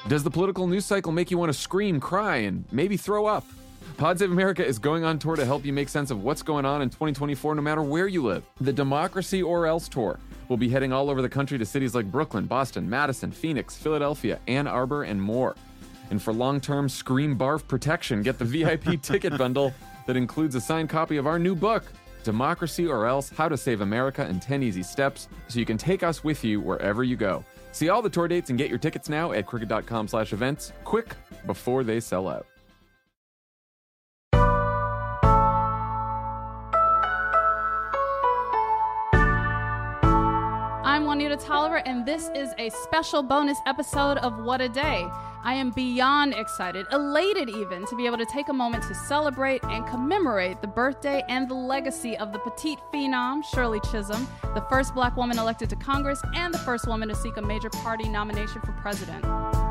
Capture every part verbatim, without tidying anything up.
Does the political news cycle make you want to scream, cry, and maybe throw up? Pod Save America is going on tour to help you make sense of what's going on in twenty twenty-four no matter where you live. The Democracy or Else Tour will be heading all over the country to cities like Brooklyn, Boston, Madison, Phoenix, Philadelphia, Ann Arbor, and more. And for long-term scream barf protection, get the V I P ticket bundle that includes a signed copy of our new book, Democracy or Else, How to Save America in ten Easy Steps, so you can take us with you wherever you go. See all the tour dates and get your tickets now at crooked.com slash events, quick, before they sell out. I'm Juanita Tolliver, and this is a special bonus episode of What a Day. I am beyond excited, elated even, to be able to take a moment to celebrate and commemorate the birthday and the legacy of the petite phenom, Shirley Chisholm, the first black woman elected to Congress and the first woman to seek a major party nomination for president.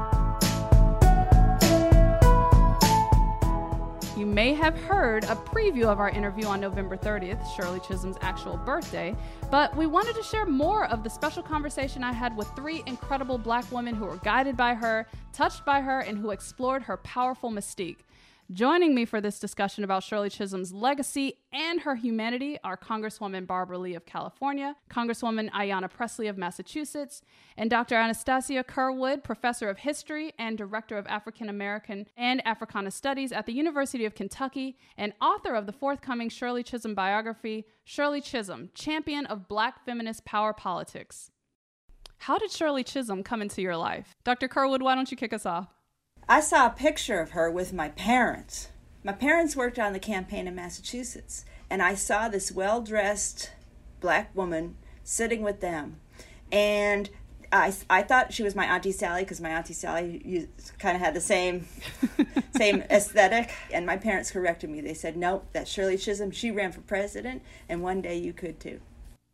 You may have heard a preview of our interview on November thirtieth, Shirley Chisholm's actual birthday, but we wanted to share more of the special conversation I had with three incredible black women who were guided by her, touched by her, and who explored her powerful mystique. Joining me for this discussion about Shirley Chisholm's legacy and her humanity are Congresswoman Barbara Lee of California, Congresswoman Ayanna Pressley of Massachusetts, and Doctor Anastasia Curwood, Professor of History and Director of African American and Africana Studies at the University of Kentucky, and author of the forthcoming Shirley Chisholm biography, Shirley Chisholm, Champion of Black Feminist Power Politics. How did Shirley Chisholm come into your life? Doctor Curwood, why don't you kick us off? I saw a picture of her with my parents. My parents worked on the campaign in Massachusetts, and I saw this well-dressed black woman sitting with them. And I, I thought she was my Auntie Sally, because my Auntie Sally kind of had the same same aesthetic. And my parents corrected me. They said, nope, that's Shirley Chisholm. She ran for president, and one day you could too.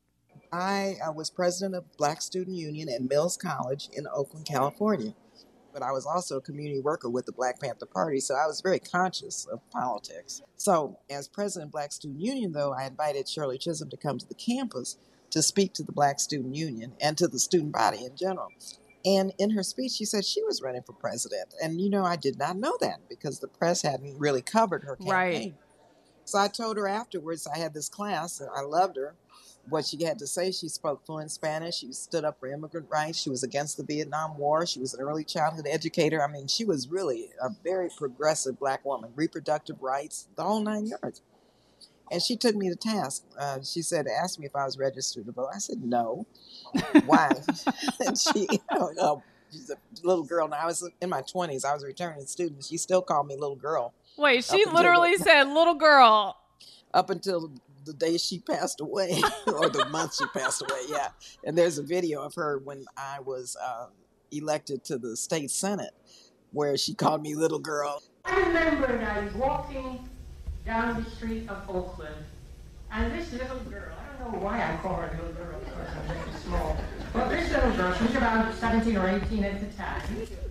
I uh, was president of Black Student Union at Mills College in Oakland, California. But I was also a community worker with the Black Panther Party, so I was very conscious of politics. So as president of Black Student Union, though, I invited Shirley Chisholm to come to the campus to speak to the Black Student Union and to the student body in general. And in her speech, she said she was running for president. And, you know, I did not know that because the press hadn't really covered her campaign. Right. So I told her afterwards, I had this class, and I loved her. What she had to say, she spoke fluent Spanish. She stood up for immigrant rights. She was against the Vietnam War. She was an early childhood educator. I mean, she was really a very progressive black woman, reproductive rights, the whole nine yards. And she took me to task. Uh, she said, asked me if I was registered to vote. I said, no. Why? And she, oh, no, she's a little girl. Now, I was in my twenties. I was a returning student. She still called me little girl. Wait, she literally until, said little girl. Up until the day she passed away, or the month she passed away, yeah. And there's a video of her when I was uh, elected to the state senate, where she called me little girl. I remember when I was walking down the street of Oakland, and this little girl, I don't know why I call her little girl, because I'm very small, but this little girl, she was about seventeen or eighteen at the time,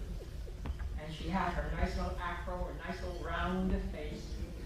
and she had her nice little afro, her nice little round face.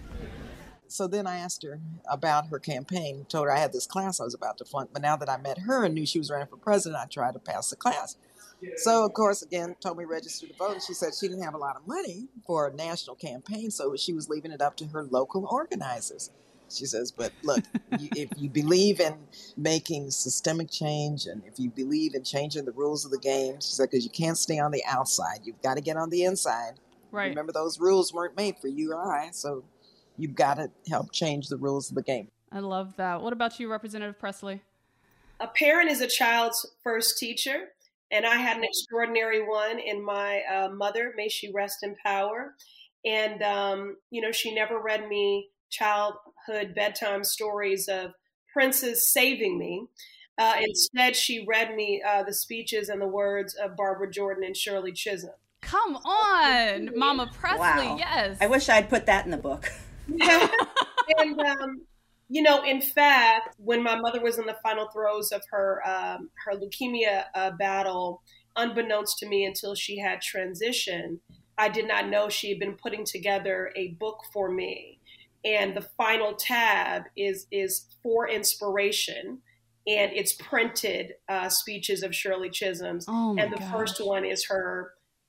So then I asked her about her campaign, told her I had this class I was about to flunk, but now that I met her and knew she was running for president, I tried to pass the class. So, of course, again, told me register to vote, and she said she didn't have a lot of money for a national campaign, so she was leaving it up to her local organizers. She says, but look, you, if you believe in making systemic change, and if you believe in changing the rules of the game, she said, because you can't stay on the outside, you've got to get on the inside. Right. Remember, those rules weren't made for you or I, so you've got to help change the rules of the game. I love that. What about you, Representative Pressley? A parent is a child's first teacher, and I had an extraordinary one in my uh, mother, may she rest in power. And, um, you know, she never read me childhood bedtime stories of princes saving me. Uh, instead, she read me uh, the speeches and the words of Barbara Jordan and Shirley Chisholm. Come on, Mama Pressley, wow. Yes. I wish I'd put that in the book. And, um, you know, in fact, when my mother was in the final throes of her um, her leukemia uh, battle, unbeknownst to me until she had transitioned, I did not know she had been putting together a book for me. And the final tab is is for inspiration, and it's printed uh, speeches of Shirley Chisholm's. Oh my and the gosh. first one is her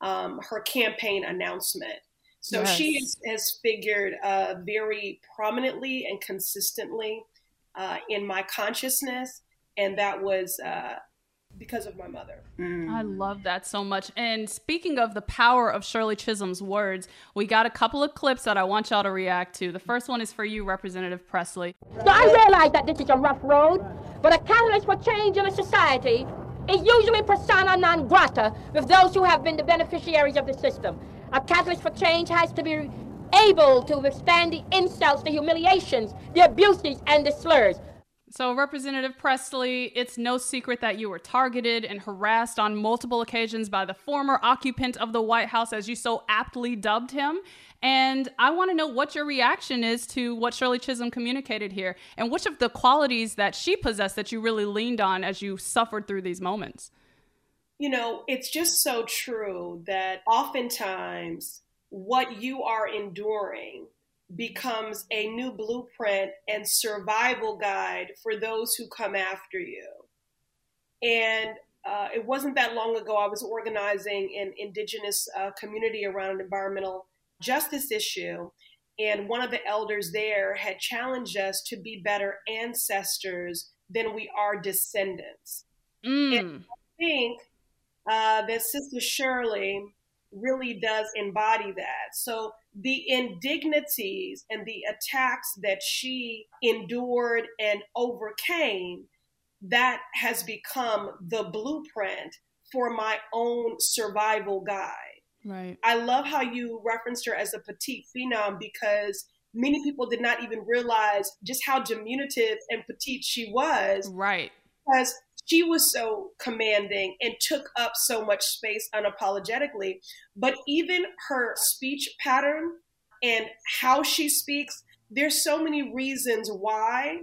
um, her campaign announcement. So Yes. she is, has figured uh, very prominently and consistently uh, in my consciousness, and that was uh, because of my mother. Mm. I love that so much. And speaking of the power of Shirley Chisholm's words, we got a couple of clips that I want y'all to react to. The first one is for you, Representative Presley. So I realize that this is a rough road, but a catalyst for change in a society is usually persona non grata with those who have been the beneficiaries of the system. A catalyst for change has to be able to withstand the insults, the humiliations, the abuses, and the slurs. So, Representative Presley, it's no secret that you were targeted and harassed on multiple occasions by the former occupant of the White House, as you so aptly dubbed him. And I want to know what your reaction is to what Shirley Chisholm communicated here, and which of the qualities that she possessed that you really leaned on as you suffered through these moments. You know, it's just so true that oftentimes what you are enduring becomes a new blueprint and survival guide for those who come after you. And uh, it wasn't that long ago, I was organizing an indigenous uh, community around an environmental justice issue. And one of the elders there had challenged us to be better ancestors than we are descendants. Mm. And I think uh, that Sister Shirley really does embody that. So the indignities and the attacks that she endured and overcame, that has become the blueprint for my own survival guide. Right. I love how you referenced her as a petite phenom, because many people did not even realize just how diminutive and petite she was. Right. Because she was so commanding and took up so much space unapologetically. But even her speech pattern and how she speaks, there's so many reasons why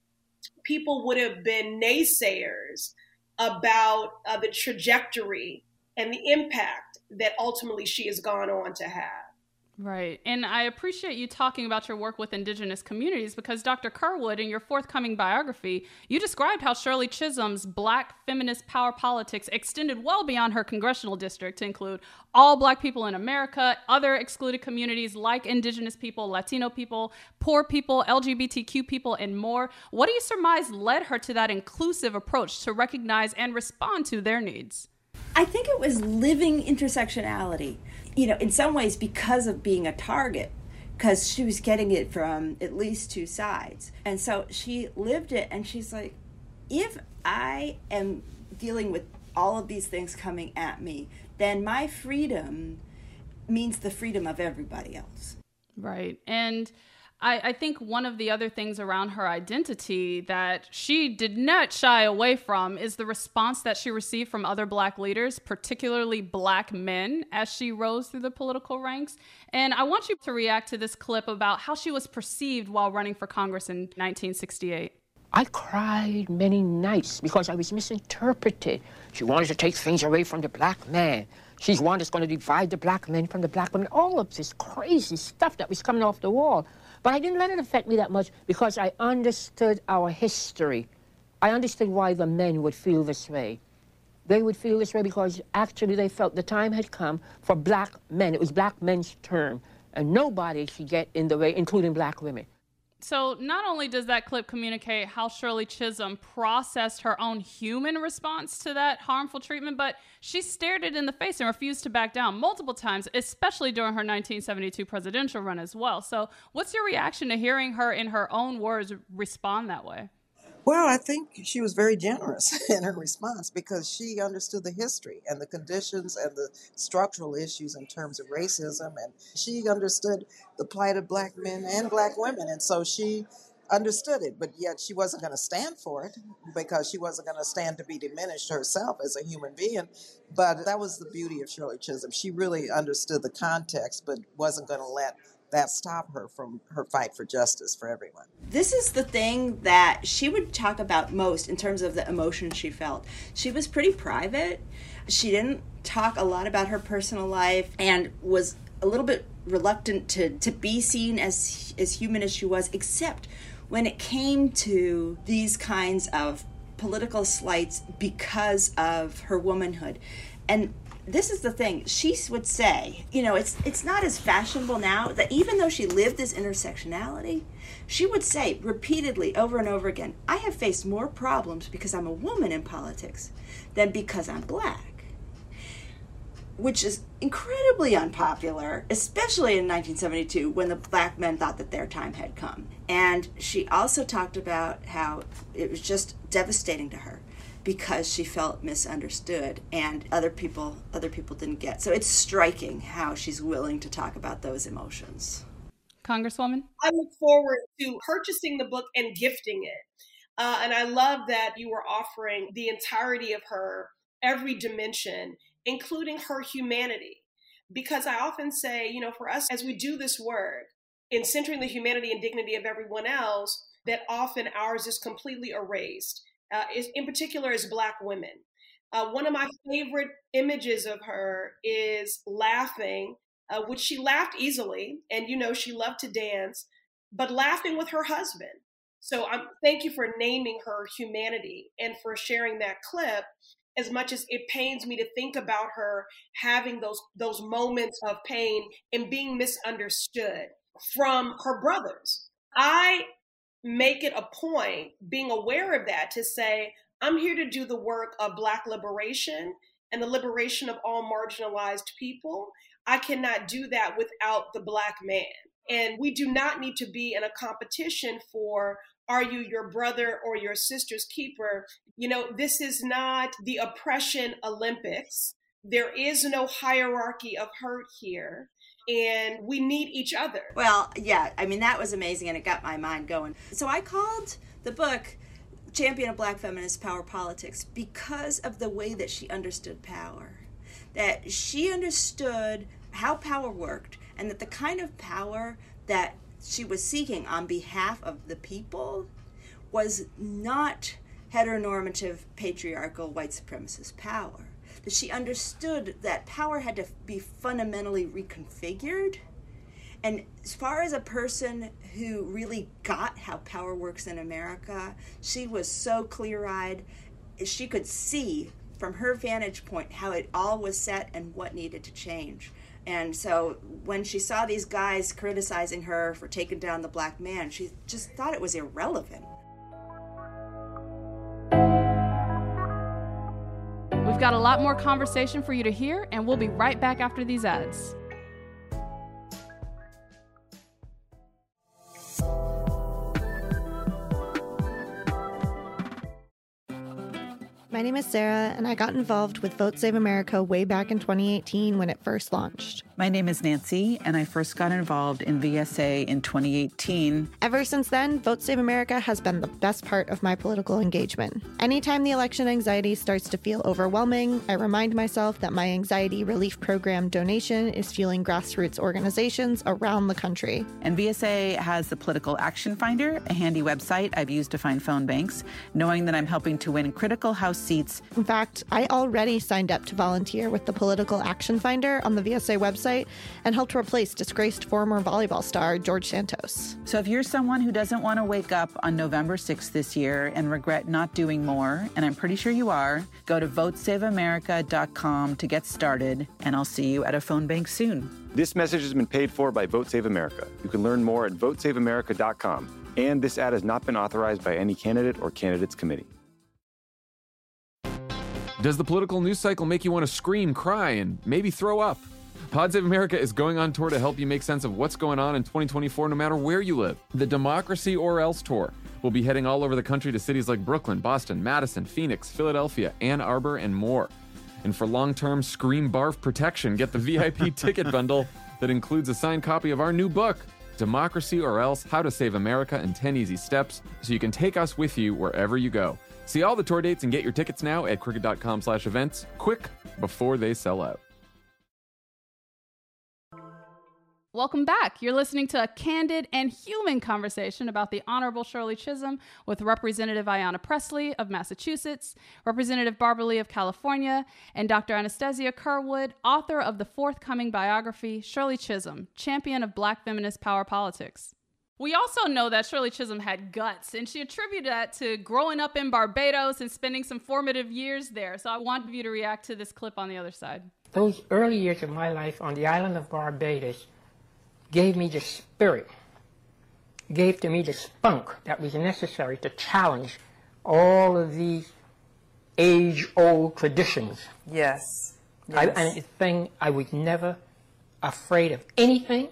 people would have been naysayers about uh, the trajectory and the impact that ultimately she has gone on to have. Right. And I appreciate you talking about your work with indigenous communities, because Doctor Curwood, in your forthcoming biography, you described how Shirley Chisholm's Black feminist power politics extended well beyond her congressional district to include all Black people in America, other excluded communities like indigenous people, Latino people, poor people, L G B T Q people, and more. What do you surmise led her to that inclusive approach to recognize and respond to their needs? I think it was living intersectionality, you know, in some ways because of being a target, because she was getting it from at least two sides. And so she lived it, and she's like, if I am dealing with all of these things coming at me, then my freedom means the freedom of everybody else. Right. And I, I think one of the other things around her identity that she did not shy away from is the response that she received from other Black leaders, particularly Black men, as she rose through the political ranks. And I want you to react to this clip about how she was perceived while running for Congress in nineteen sixty-eight. I cried many nights because I was misinterpreted. She wanted to take things away from the Black man. She's one that's going to divide the Black men from the Black women. All of this crazy stuff that was coming off the wall. But I didn't let it affect me that much because I understood our history. I understood why the men would feel this way. They would feel this way because actually they felt the time had come for Black men. It was Black men's term. And nobody should get in the way, including Black women. So not only does that clip communicate how Shirley Chisholm processed her own human response to that harmful treatment, but she stared it in the face and refused to back down multiple times, especially during her nineteen seventy-two presidential run as well. So what's your reaction to hearing her, in her own words, respond that way? Well, I think she was very generous in her response because she understood the history and the conditions and the structural issues in terms of racism. And she understood the plight of Black men and Black women. And so she understood it, but yet she wasn't going to stand for it because she wasn't going to stand to be diminished herself as a human being. But that was the beauty of Shirley Chisholm. She really understood the context, but wasn't going to let that stop her from her fight for justice for everyone. This is the thing that she would talk about most in terms of the emotions she felt. She was pretty private. She didn't talk a lot about her personal life and was a little bit reluctant to, to be seen as as human as she was, except when it came to these kinds of political slights because of her womanhood. And This is the thing. She would say, you know, it's it's not as fashionable now that even though she lived this intersectionality, she would say repeatedly over and over again, I have faced more problems because I'm a woman in politics than because I'm black, which is incredibly unpopular, especially in nineteen seventy-two when the black men thought that their time had come. And she also talked about how it was just devastating to her because she felt misunderstood and other people other people didn't get. So it's striking how she's willing to talk about those emotions. Congresswoman? I look forward to purchasing the book and gifting it. Uh, and I love that you were offering the entirety of her, every dimension, including her humanity. Because I often say, you know, for us, as we do this work in centering the humanity and dignity of everyone else, that often ours is completely erased. Uh, is, in particular, as Black women. Uh, one of my favorite images of her is laughing, uh, which she laughed easily, and you know she loved to dance, but laughing with her husband. So um, thank you for naming her humanity and for sharing that clip, as much as it pains me to think about her having those, those moments of pain and being misunderstood from her brothers. I make it a point, being aware of that, to say, I'm here to do the work of Black liberation and the liberation of all marginalized people. I cannot do that without the Black man. And we do not need to be in a competition for, are you your brother or your sister's keeper? You know, this is not the oppression Olympics. There is no hierarchy of hurt here. And we need each other. Well, yeah, I mean, that was amazing, and it got my mind going. So I called the book Champion of Black Feminist Power Politics because of the way that she understood power. That she understood how power worked, and that the kind of power that she was seeking on behalf of the people was not heteronormative, patriarchal, white supremacist power. That she understood that power had to be fundamentally reconfigured. And as far as a person who really got how power works in America, she was so clear-eyed. She could see from her vantage point how it all was set and what needed to change. And so when she saw these guys criticizing her for taking down the Black man, she just thought it was irrelevant. We've got a lot more conversation for you to hear, and we'll be right back after these ads. My name is Sarah, and I got involved with Vote Save America way back in twenty eighteen when it first launched. My name is Nancy, and I first got involved in V S A in twenty eighteen. Ever since then, Vote Save America has been the best part of my political engagement. Anytime the election anxiety starts to feel overwhelming, I remind myself that my anxiety relief program donation is fueling grassroots organizations around the country. And V S A has the Political Action Finder, a handy website I've used to find phone banks, knowing that I'm helping to win critical House seats. In fact, I already signed up to volunteer with the Political Action Finder on the V S A website and helped replace disgraced former volleyball star George Santos. So if you're someone who doesn't want to wake up on November sixth this year and regret not doing more, and I'm pretty sure you are, go to vote save america dot com to get started, and I'll see you at a phone bank soon. This message has been paid for by Vote Save America. You can learn more at vote save america dot com. And this ad has not been authorized by any candidate or candidates committee. Does the political news cycle make you want to scream, cry, and maybe throw up? Pod Save America is going on tour to help you make sense of what's going on in twenty twenty-four no matter where you live. The Democracy or Else Tour will be heading all over the country to cities like Brooklyn, Boston, Madison, Phoenix, Philadelphia, Ann Arbor, and more. And for long-term scream barf protection, get the V I P ticket bundle that includes a signed copy of our new book, Democracy or Else, How to Save America in ten Easy Steps, so you can take us with you wherever you go. See all the tour dates and get your tickets now at crooked dot com slash events, quick, before they sell out. Welcome back. You're listening to a candid and human conversation about the Honorable Shirley Chisholm with Representative Ayanna Pressley of Massachusetts, Representative Barbara Lee of California, and Doctor Anastasia Curwood, author of the forthcoming biography, Shirley Chisholm, Champion of Black Feminist Power Politics. We also know that Shirley Chisholm had guts, and she attributed that to growing up in Barbados and spending some formative years there. So I want you to react to this clip on the other side. Those early years of my life on the island of Barbados gave me the spirit, gave to me the spunk that was necessary to challenge all of these age-old traditions. Yes. yes. I, and it's a thing, I was never afraid of anything.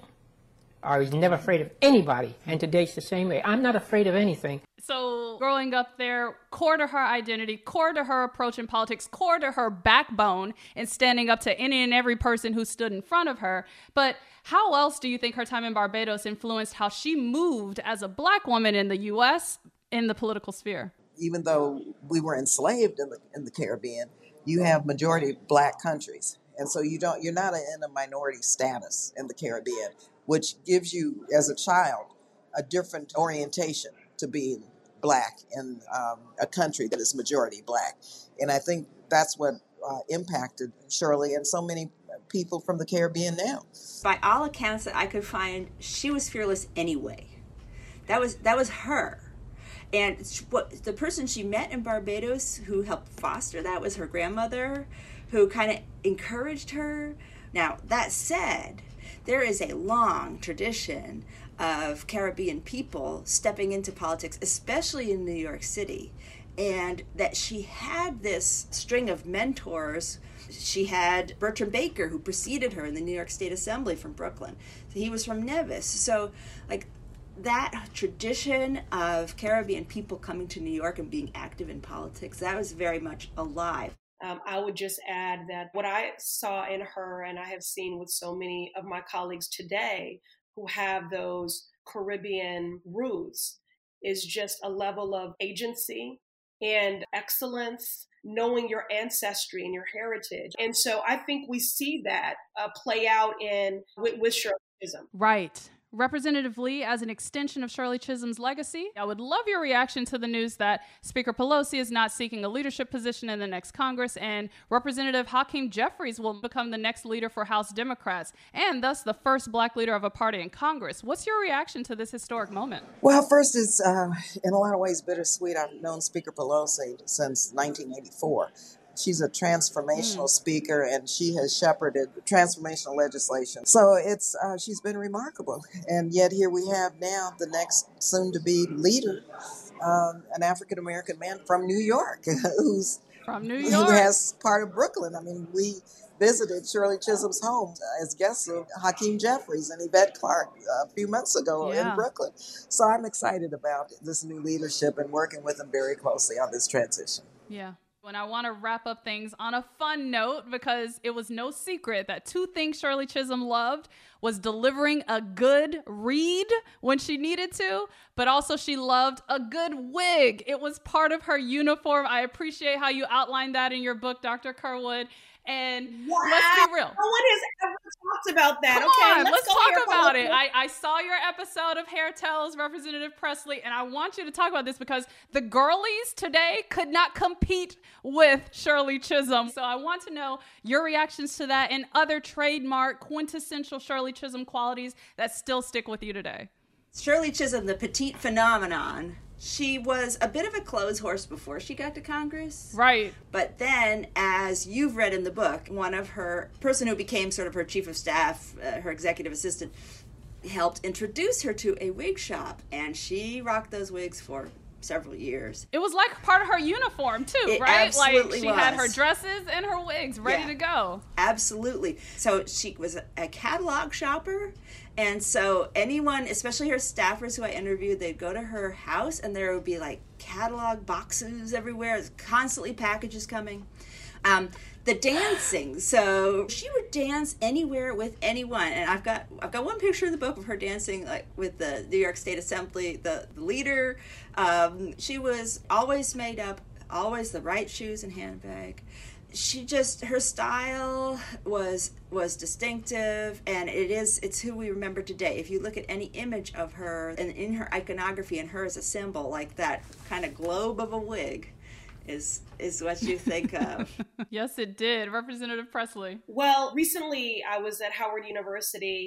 I was never afraid of anybody, and today's the same way. I'm not afraid of anything. So growing up there, core to her identity, core to her approach in politics, core to her backbone and standing up to any and every person who stood in front of her. But how else do you think her time in Barbados influenced how she moved as a black woman in the U S in the political sphere? Even though we were enslaved in the in the Caribbean, you have majority black countries. And so you don't you're not in a minority status in the Caribbean, which gives you, as a child, a different orientation to being black in um, a country that is majority black. And I think that's what uh, impacted Shirley and so many people from the Caribbean now. By all accounts that I could find, she was fearless anyway. That was that was her. And what the person she met in Barbados who helped foster that was her grandmother, who kind of encouraged her. Now, that said, there is a long tradition of Caribbean people stepping into politics, especially in New York City, and that she had this string of mentors. She had Bertram Baker, who preceded her in the New York State Assembly from Brooklyn. He was from Nevis. So, like, that tradition of Caribbean people coming to New York and being active in politics, that was very much alive. Um, I would just add that what I saw in her, and I have seen with so many of my colleagues today who have those Caribbean roots, is just a level of agency and excellence, knowing your ancestry and your heritage. And so I think we see that uh, play out in with, with Shirley Chisholm. Right. Representative Lee, as an extension of Shirley Chisholm's legacy, I would love your reaction to the news that Speaker Pelosi is not seeking a leadership position in the next Congress, and Representative Hakeem Jeffries will become the next leader for House Democrats, and thus the first black leader of a party in Congress. What's your reaction to this historic moment? Well, first, it's uh, in a lot of ways bittersweet. I've known Speaker Pelosi since nineteen eighty-four. She's a transformational mm. speaker, and she has shepherded transformational legislation. So it's uh, she's been remarkable. And yet here we have now the next soon-to-be leader, um, an African-American man from New York, who's from New York, who has part of Brooklyn. I mean, we visited Shirley Chisholm's home as guests of Hakeem Jeffries and Yvette Clarke a few months ago yeah. in Brooklyn. So I'm excited about this new leadership and working with them very closely on this transition. Yeah. And I want to wrap up things on a fun note, because it was no secret that two things Shirley Chisholm loved was delivering a good read when she needed to, but also she loved a good wig. It was part of her uniform. I appreciate how you outlined that in your book, Doctor Kerwood. And wow. let's be real. No one has ever talked about that. Come okay, on, let's, let's go talk here about it. I, I saw your episode of Hair Tales, Representative Presley, and I want you to talk about this because the girlies today could not compete with Shirley Chisholm. So I want to know your reactions to that and other trademark, quintessential Shirley Chisholm qualities that still stick with you today. Shirley Chisholm, the petite phenomenon. She was a bit of a clothes horse before she got to Congress. Right. But then, as you've read in the book, one of her, person who became sort of her chief of staff, uh, her executive assistant, helped introduce her to a wig shop. And she rocked those wigs for several years. It was like part of her uniform too, it right? Absolutely like she was. had her dresses and her wigs ready yeah, to go. Absolutely. So she was a catalog shopper. And so anyone, especially her staffers who I interviewed, they'd go to her house and there would be like catalog boxes everywhere. There's constantly packages coming. Um, the dancing. So she would dance anywhere with anyone. And I've got I've got one picture in the book of her dancing like with the New York State Assembly, the, the leader. Um, she was always made up, always the right shoes and handbag. She just, her style was was distinctive, and it is it's who we remember today. If you look at any image of her and in her iconography and her as a symbol, like that kind of globe of a wig is is what you think of. Yes, it did. Representative Presley. Well, recently I was at Howard University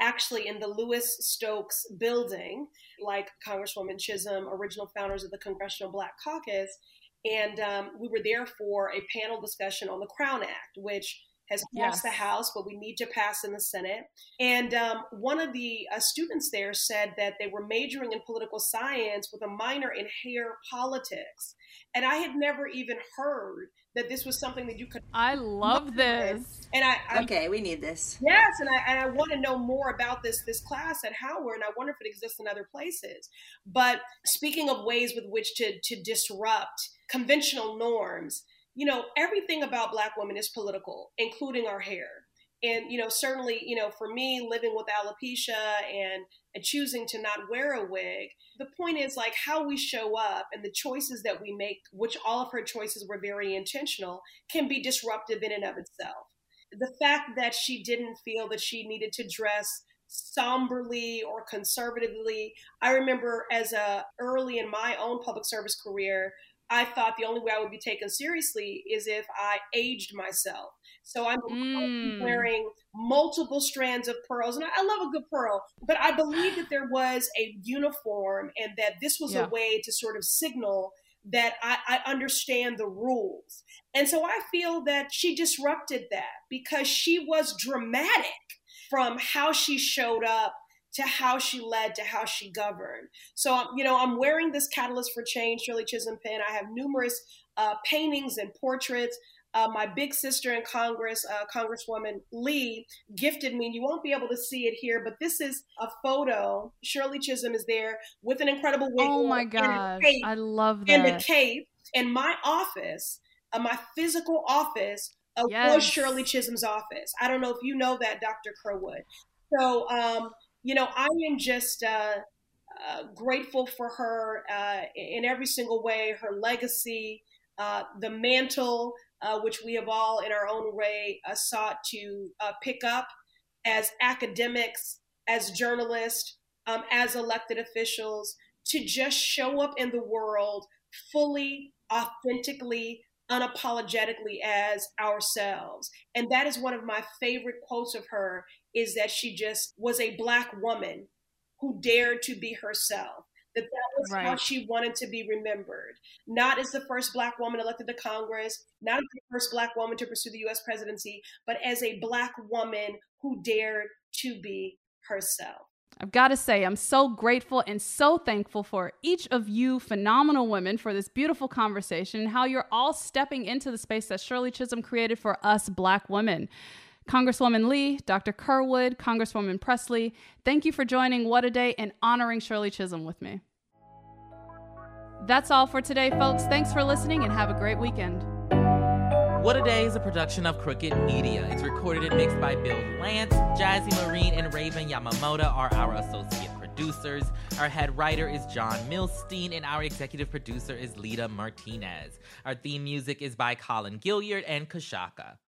actually in the Lewis Stokes building, like Congresswoman Chisholm, original founders of the Congressional Black Caucus. And um, we were there for a panel discussion on the Crown Act, which has passed Yes. the House, but we need to pass in the Senate. And um, one of the uh, students there said that they were majoring in political science with a minor in hair politics. And I had never even heard that this was something that you could. I love this. And I, I Okay, we need this. Yes, and I and I want to know more about this this class at Howard, and I wonder if it exists in other places. But speaking of ways with which to to disrupt conventional norms, you know, everything about Black women is political, including our hair. And, you know, certainly, you know, for me, living with alopecia and, and choosing to not wear a wig, the point is like how we show up and the choices that we make, which all of her choices were very intentional, can be disruptive in and of itself. The fact that she didn't feel that she needed to dress somberly or conservatively. I remember as a early in my own public service career, I thought the only way I would be taken seriously is if I aged myself. So I'm Mm. wearing multiple strands of pearls, and I, I love a good pearl, but I believe that there was a uniform and that this was Yeah. a way to sort of signal that I, I understand the rules. And so I feel that she disrupted that because she was dramatic from how she showed up to how she led, to how she governed. So, um, you know, I'm wearing this Catalyst for Change Shirley Chisholm pin. I have numerous uh, paintings and portraits. Uh, my big sister in Congress, uh, Congresswoman Lee, gifted me, and you won't be able to see it here, but this is a photo. Shirley Chisholm is there with an incredible wig Oh on my and a gosh. cape, I love and a that. cape. And my office, uh, my physical office, uh, Yes. was Shirley Chisholm's office. I don't know if you know that, Doctor Kerwood. So, um, you know, I am just uh, uh, grateful for her uh, in every single way, her legacy, uh, the mantle, uh, which we have all in our own way uh, sought to uh, pick up as academics, as journalists, um, as elected officials, to just show up in the world fully, authentically, unapologetically as ourselves. And that is one of my favorite quotes of her, is that she just was a Black woman who dared to be herself, that that was how Right. she wanted to be remembered. Not as the first Black woman elected to Congress, not as the first Black woman to pursue the U S presidency, but as a Black woman who dared to be herself. I've got to say, I'm so grateful and so thankful for each of you phenomenal women for this beautiful conversation and how you're all stepping into the space that Shirley Chisholm created for us Black women. Congresswoman Lee, Doctor Kerwood, Congresswoman Presley, thank you for joining What a Day and honoring Shirley Chisholm with me. That's all for today, folks. Thanks for listening and have a great weekend. What a Day is a production of Crooked Media. It's recorded and mixed by Bill Lance. Jazzy Marine and Raven Yamamoto are our associate producers. Our head writer is John Milstein, and our executive producer is Lita Martinez. Our theme music is by Colin Gilliard and Kashaka.